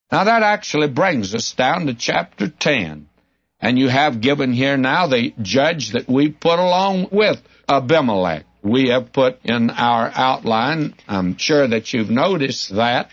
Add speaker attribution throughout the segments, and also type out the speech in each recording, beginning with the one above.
Speaker 1: Now that actually brings us down to chapter 10. And you have given here now the judge that we put along with Abimelech. We have put in our outline, I'm sure that you've noticed that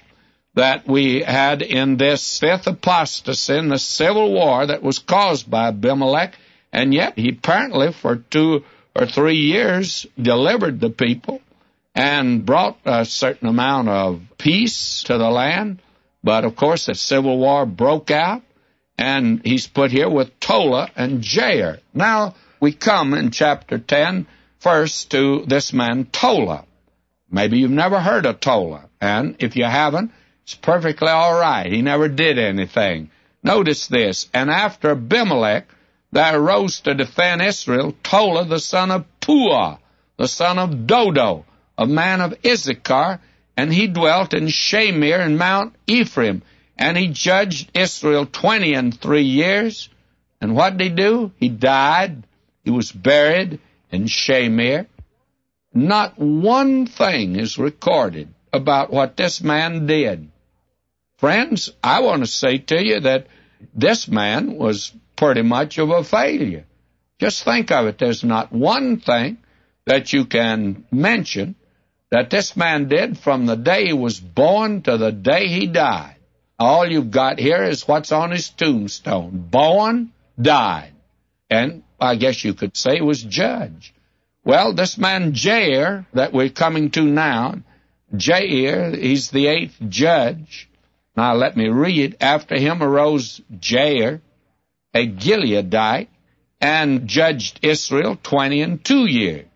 Speaker 1: we had in this fifth apostasy in the civil war that was caused by Abimelech, and yet he apparently for 2 or 3 years delivered the people and brought a certain amount of peace to the land. But, of course, the civil war broke out, and he's put here with Tola and Jair. Now, we come in chapter 10 first to this man Tola. Maybe you've never heard of Tola, and if you haven't, it's perfectly all right. He never did anything. Notice this, and after Abimelech, there arose to defend Israel Tola the son of Puah, the son of Dodo, a man of Issachar, and he dwelt in Shamir in Mount Ephraim, and he judged Israel 23 years. And what did he do? He died. He was buried in Shamir. Not one thing is recorded about what this man did. Friends, I want to say to you that this man was pretty much of a failure. Just think of it. There's not one thing that you can mention that this man did from the day he was born to the day he died. All you've got here is what's on his tombstone. Born, died. And I guess you could say he was judge. Well, this man Jair that we're coming to now, Jair, he's the 8th judge. Now let me read. After him arose Jair, a Gileadite, and judged Israel 22 years.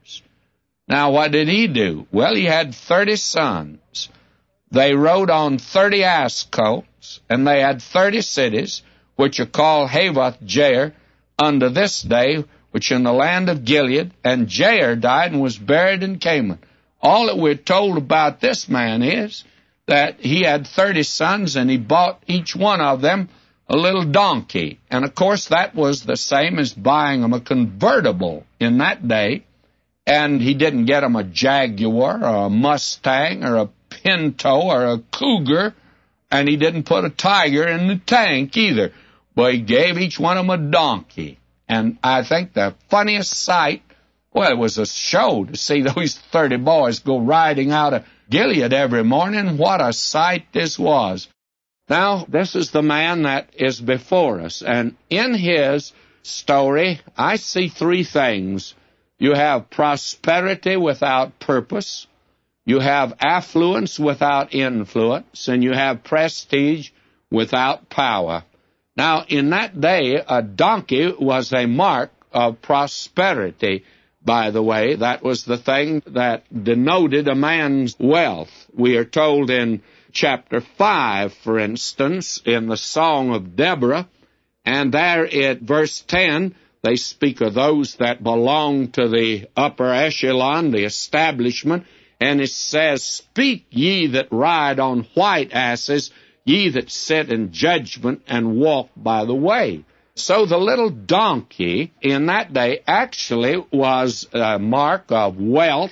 Speaker 1: Now what did he do? Well, he had 30 sons. They rode on 30 ass colts, and they had 30 cities, which are called Havoth Jair, unto this day, which in the land of Gilead, and Jair died and was buried in Canaan. All that we're told about this man is that he had 30 sons, and he bought each one of them a little donkey. And, of course, that was the same as buying them a convertible in that day. And he didn't get them a Jaguar or a Mustang or a Pinto or a Cougar, and he didn't put a Tiger in the tank either. But he gave each one of them a donkey. And I think the funniest sight, well, it was a show to see those 30 boys go riding out of Gilead every morning. What a sight this was. Now, this is the man that is before us, and in his story, I see 3 things. You have prosperity without purpose, you have affluence without influence, and you have prestige without power. Now, in that day, a donkey was a mark of prosperity, by the way. That was the thing that denoted a man's wealth. We are told in chapter 5, for instance, in the Song of Deborah, and there at verse 10, they speak of those that belong to the upper echelon, the establishment, and it says, "Speak, ye that ride on white asses, ye that sit in judgment and walk by the way." So the little donkey in that day actually was a mark of wealth,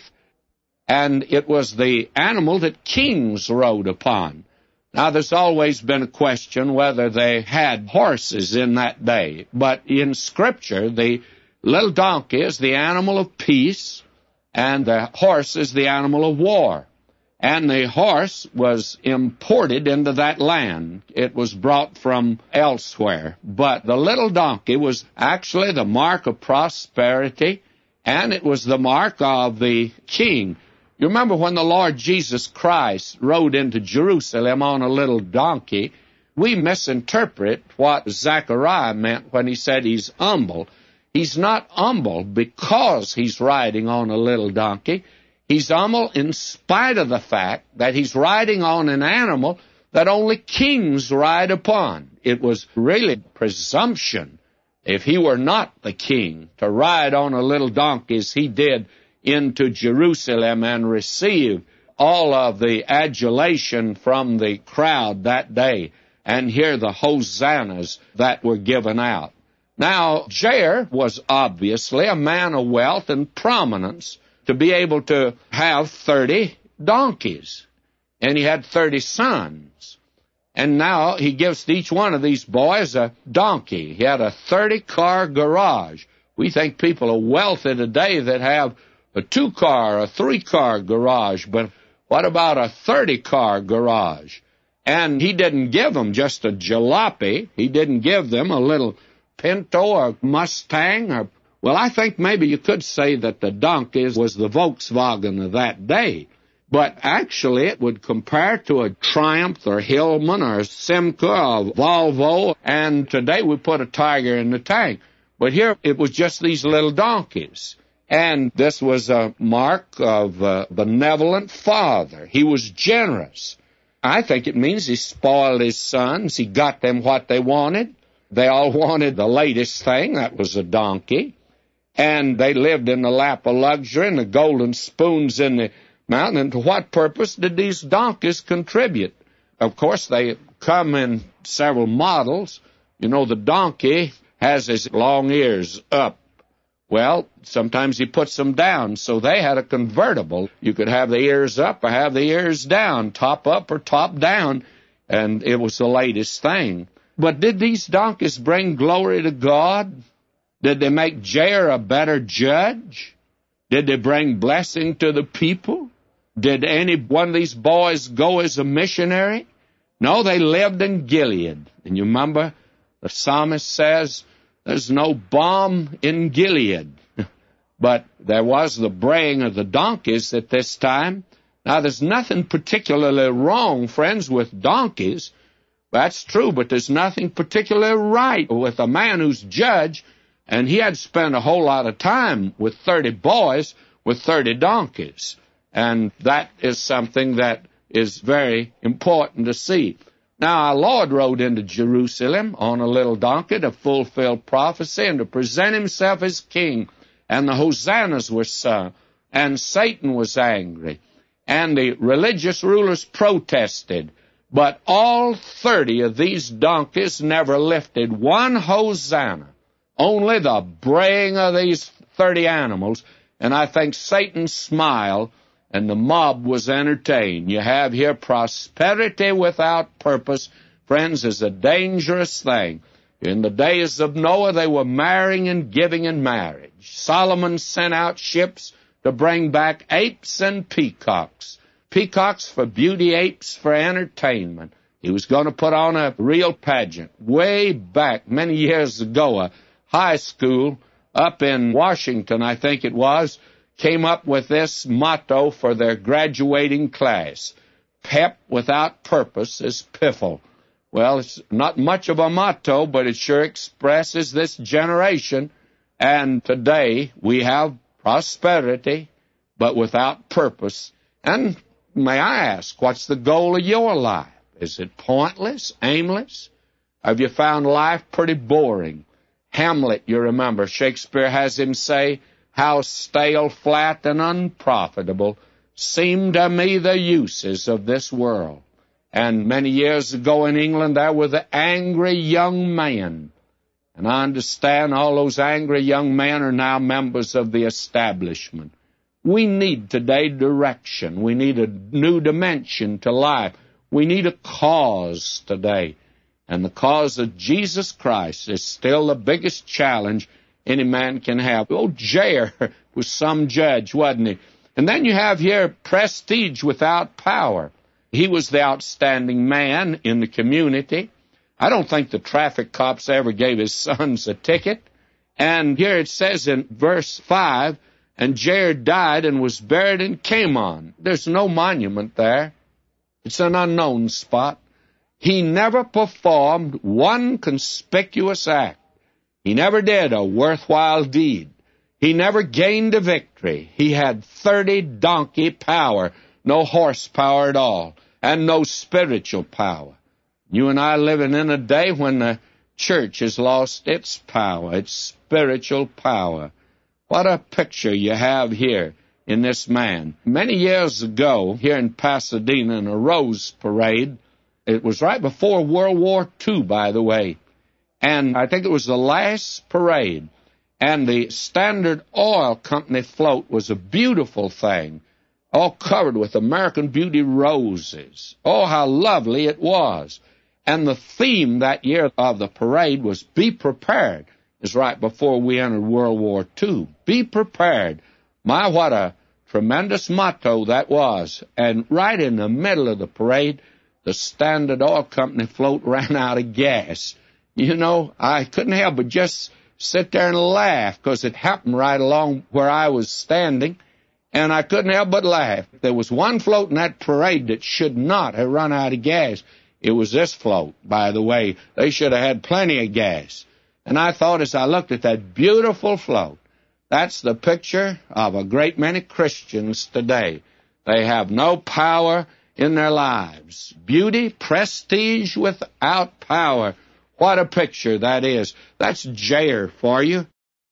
Speaker 1: and it was the animal that kings rode upon. Now, there's always been a question whether they had horses in that day, but in Scripture, the little donkey is the animal of peace, and the horse is the animal of war. And the horse was imported into that land. It was brought from elsewhere. But the little donkey was actually the mark of prosperity, and it was the mark of the king. You remember when the Lord Jesus Christ rode into Jerusalem on a little donkey, we misinterpret what Zechariah meant when he said he's humble. He's not humble because he's riding on a little donkey. He's humble in spite of the fact that he's riding on an animal that only kings ride upon. It was really presumption, if he were not the king, to ride on a little donkey as he did into Jerusalem and receive all of the adulation from the crowd that day and hear the hosannas that were given out. Now, Jair was obviously a man of wealth and prominence to be able to have 30 donkeys, and he had 30 sons. And now he gives to each one of these boys a donkey. He had a 30-car garage. We think people are wealthy today that have a 2-car, a 3-car garage, but what about a 30-car garage? And he didn't give them just a jalopy. He didn't give them a little Pinto or Mustang. Well, I think maybe you could say that the donkey was the Volkswagen of that day. But actually it would compare to a Triumph or Hillman or a Simca or Volvo, and today we put a Tiger in the tank. But here it was just these little donkeys. And this was a mark of a benevolent father. He was generous. I think it means he spoiled his sons. He got them what they wanted. They all wanted the latest thing. That was a donkey. And they lived in the lap of luxury and the golden spoons in the mountain. And to what purpose did these donkeys contribute? Of course, they come in several models. You know, the donkey has his long ears up. Well, sometimes he puts them down, so they had a convertible. You could have the ears up or have the ears down, top up or top down, and it was the latest thing. But did these donkeys bring glory to God? Did they make Jair a better judge? Did they bring blessing to the people? Did any one of these boys go as a missionary? No, they lived in Gilead. And you remember the psalmist says, there's no balm in Gilead. But there was the braying of the donkeys at this time. Now, there's nothing particularly wrong, friends, with donkeys. That's true, but there's nothing particularly right with a man who's judge, and he had spent a whole lot of time with 30 boys with 30 donkeys. And that is something that is very important to see. Now, our Lord rode into Jerusalem on a little donkey to fulfill prophecy and to present himself as king. And the hosannas were sung, and Satan was angry. And the religious rulers protested. But all 30 of these donkeys never lifted one hosanna, only the braying of these 30 animals. And I think Satan smiled, and the mob was entertained. You have here prosperity without purpose, friends, is a dangerous thing. In the days of Noah, they were marrying and giving in marriage. Solomon sent out ships to bring back apes and peacocks. Peacocks for beauty, apes for entertainment. He was going to put on a real pageant. Way back, many years ago, a high school up in Washington, I think it was, came up with this motto for their graduating class. Pep without purpose is piffle. Well, it's not much of a motto, but it sure expresses this generation. And today we have prosperity, but without purpose. And may I ask, what's the goal of your life? Is it pointless, aimless? Have you found life pretty boring? Hamlet, you remember, Shakespeare has him say, how stale, flat, and unprofitable seem to me the uses of this world. And many years ago in England, there were the angry young men. And I understand all those angry young men are now members of the establishment. We need today direction. We need a new dimension to life. We need a cause today. And the cause of Jesus Christ is still the biggest challenge any man can have. Oh, Jair was some judge, wasn't he? And then you have here prestige without power. He was the outstanding man in the community. I don't think the traffic cops ever gave his sons a ticket. And here it says in verse 5, and Jair died and was buried in Camon. There's no monument there. It's an unknown spot. He never performed one conspicuous act. He never did a worthwhile deed. He never gained a victory. He had 30 donkey power, no horsepower at all, and no spiritual power. You and I living in a day when the church has lost its power, its spiritual power. What a picture you have here in this man. Many years ago, here in Pasadena, in a Rose Parade, it was right before World War II, by the way, and I think it was the last parade, and the Standard Oil Company float was a beautiful thing, all covered with American Beauty roses. Oh, how lovely it was. And the theme that year of the parade was Be Prepared. It's right before we entered World War II. Be prepared. My, what a tremendous motto that was. And right in the middle of the parade, the Standard Oil Company float ran out of gas. You know, I couldn't help but just sit there and laugh because it happened right along where I was standing, and I couldn't help but laugh. There was one float in that parade that should not have run out of gas. It was this float, by the way. They should have had plenty of gas. And I thought as I looked at that beautiful float, that's the picture of a great many Christians today. They have no power in their lives. Beauty, prestige without power. What a picture that is. That's Jair for you.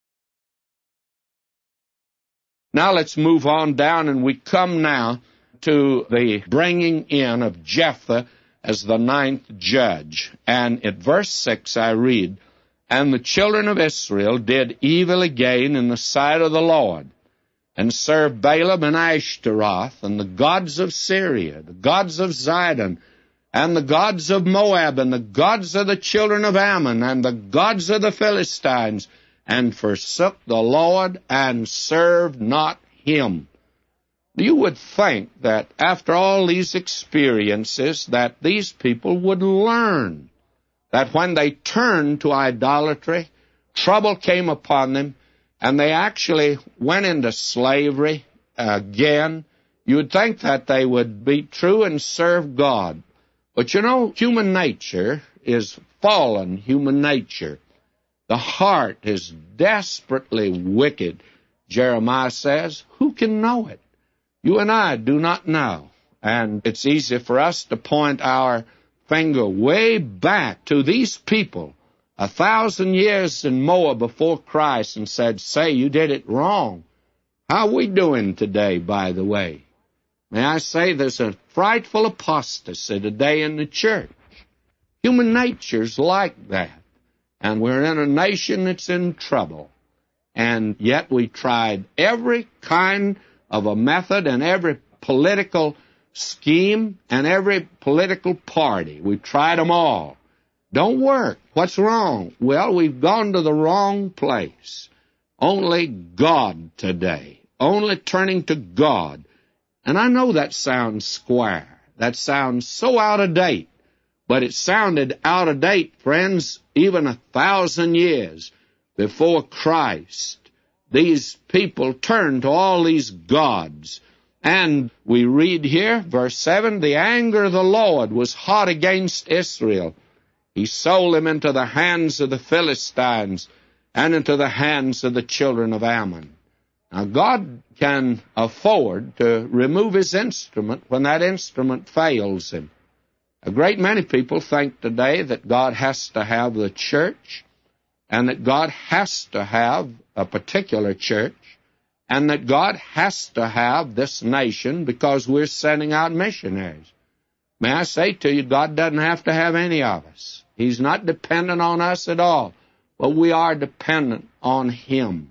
Speaker 1: Now let's move on down, and we come now to the bringing in of Jephthah as the 9th judge. And at verse 6 I read, And the children of Israel did evil again in the sight of the Lord, and served Baalim and Ashtaroth, and the gods of Syria, the gods of Zidon, and the gods of Moab, and the gods of the children of Ammon, and the gods of the Philistines, and forsook the Lord, and served not him. You would think that after all these experiences that these people would learn that when they turned to idolatry, trouble came upon them, and they actually went into slavery again. You would think that they would be true and serve God. But you know, human nature is fallen human nature. The heart is desperately wicked. Jeremiah says, who can know it? You and I do not know. And it's easy for us to point our finger way back to these people 1,000 years and more before Christ and said, say, you did it wrong. How are we doing today, by the way? May I say there's a frightful apostasy today in the church. Human nature's like that. And we're in a nation that's in trouble. And yet we tried every kind of a method and every political scheme and every political party. We tried them all. Don't work. What's wrong? Well, we've gone to the wrong place. Only God today. Only turning to God. And I know that sounds square. That sounds so out of date. But it sounded out of date, friends, even 1,000 years before Christ. These people turned to all these gods. And we read here, verse 7, the anger of the Lord was hot against Israel. He sold them into the hands of the Philistines and into the hands of the children of Ammon. Now, God can afford to remove his instrument when that instrument fails him. A great many people think today that God has to have the church, and that God has to have a particular church, and that God has to have this nation because we're sending out missionaries. May I say to you, God doesn't have to have any of us. He's not dependent on us at all, but we are dependent on him.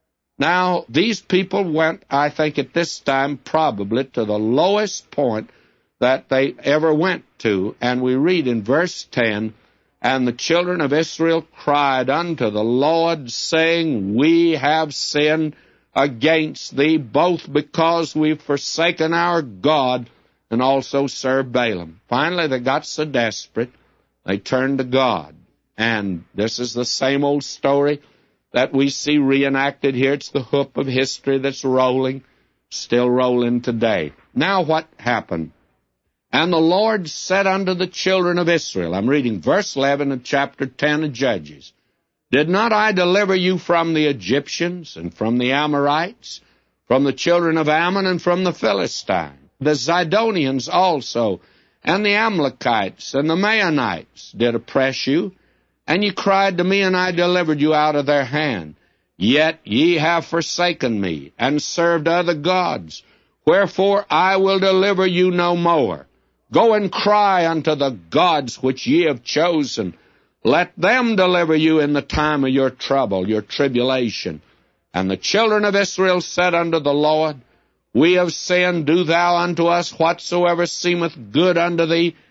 Speaker 1: Now, these people went, I think at this time, probably to the lowest point that they ever went to. And we read in verse 10, And the children of Israel cried unto the Lord, saying, We have sinned against thee, both because we've forsaken our God and also served Baalim. Finally, they got so desperate, they turned to God. And this is the same old story that we see reenacted here. It's the hoop of history that's rolling, still rolling today. Now what happened? And the Lord said unto the children of Israel, I'm reading verse 11 of chapter 10 of Judges, Did not I deliver you from the Egyptians and from the Amorites, from the children of Ammon and from the Philistines, the Zidonians also, and the Amalekites and the Maonites did oppress you, and ye cried to me, and I delivered you out of their hand. Yet ye have forsaken me, and served other gods. Wherefore I will deliver you no more. Go and cry unto the gods which ye have chosen. Let them deliver you in the time of your trouble, your tribulation. And the children of Israel said unto the Lord, We have sinned, do thou unto us whatsoever seemeth good unto thee.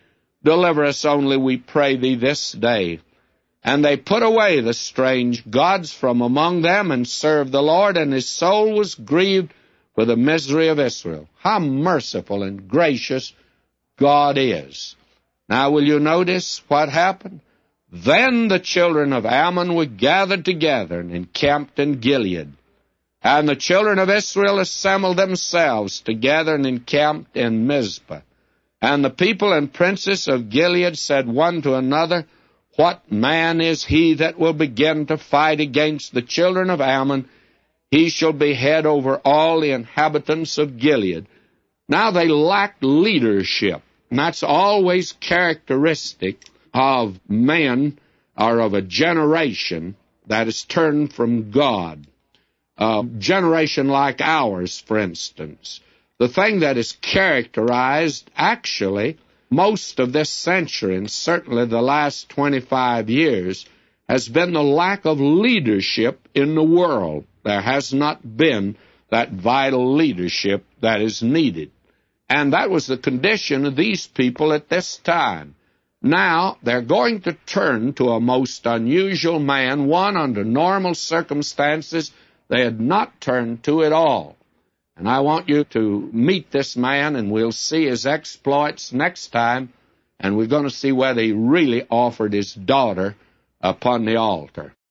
Speaker 1: Deliver us only, we pray thee, this day. And they put away the strange gods from among them and served the Lord, and his soul was grieved for the misery of Israel. How merciful and gracious God is. Now will you notice what happened? Then the children of Ammon were gathered together and encamped in Gilead. And the children of Israel assembled themselves together and encamped in Mizpah. And the people and princes of Gilead said one to another, What man is he that will begin to fight against the children of Ammon? He shall be head over all the inhabitants of Gilead. Now they lacked leadership, and that's always characteristic of men or of a generation that is turned from God. A generation like ours, for instance. The thing that is characterized, actually, most of this century, and certainly the last 25 years, has been the lack of leadership in the world. There has not been that vital leadership that is needed. And that was the condition of these people at this time. Now, they're going to turn to a most unusual man, one under normal circumstances they had not turned to at all. And I want you to meet this man, and we'll see his exploits next time, and we're going to see whether he really offered his daughter upon the altar.